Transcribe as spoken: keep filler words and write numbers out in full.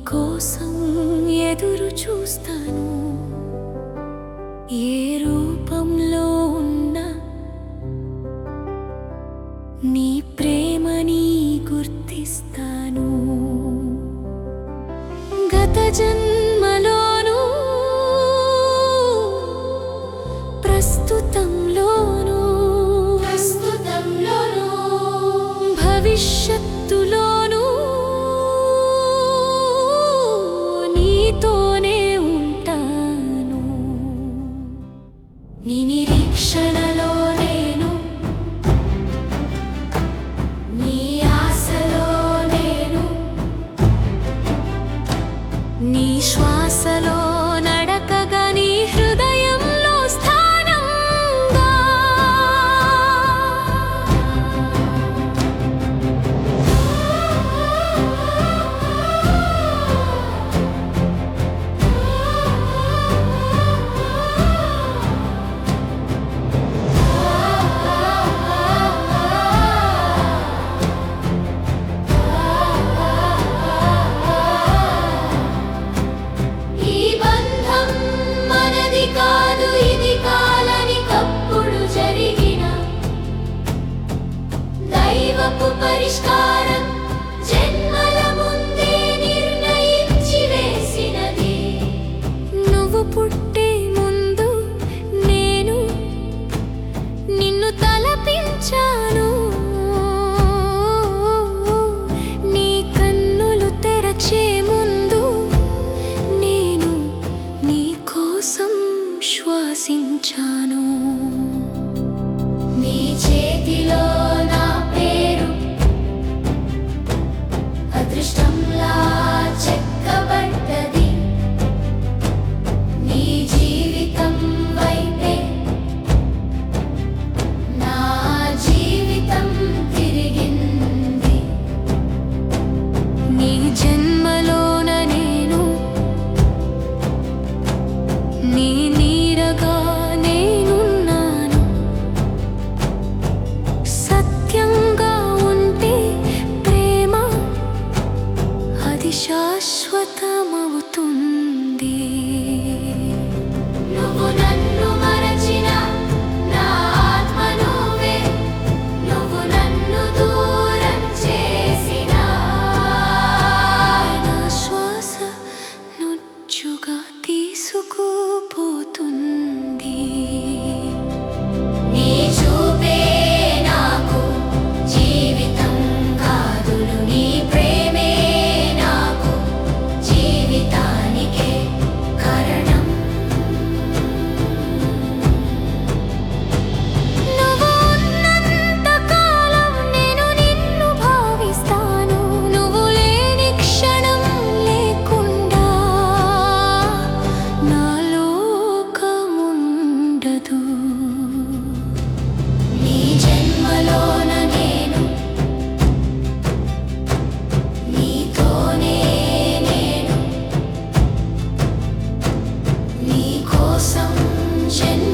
కోసం ఎదురు చూస్తాను. ఏ రూపంలో ఉన్నా నీ ప్రేమని గుర్తిస్తాను. గత జన్మలోను ప్రస్తుతంలోను ప్రస్తుతంలోను భవిష్యత్తులోను నీతోనే ఉంటాను. నీ నిరీక్షణలో నేను, నీ ఆశలో నేను, నీ శ్వాసలో నడకగా నీ హృదయంలో స్థానంగా. ఈ బంధం మనది కాదు, ఇది కాలని కప్పుడు జరిగిన దైవపు పరిష్కారం. జన్మల ముందే నిర్ణయించి వేసినది. నువ్వు పుట్టే ముందు నేను నిన్ను తలపించాను. నీ కన్నులు తెరచే ముందు నేను నీ కోసం శ్వాసించాను. నీ చేతిలో నా పేరు అదృష్టంలా చెక్కబడ్డది. నీ జీవితం వైపే నా జీవితం తిరిగింది. నీ జన్మలోన నేను నీ నీడగా నేనున్నాను. సత్యంగా ఉంటే ప్రేమ అది శాశ్వతమవుతుంది. నువ్వు నన్ను మరచిన నా ఆత్మ నువ్వే, నువ్వు నన్ను దూరం చేసినా నా శ్వాస నుజ్జుగా తీసుకుపోతుంది. నీ చూపే నాకు జీవితం కాదులు, నీ ప్రేమే నాకు జీవితానికే కారణం. నువ్వు ఉన్నంత కాలం నేను నిన్ను భావిస్తాను. నువ్వు లేని క్షణం లేకుండా నా లోకముండదు. నీ జన్మలోన నేను, నీతోనే నేను, నీ కోసం జన్మ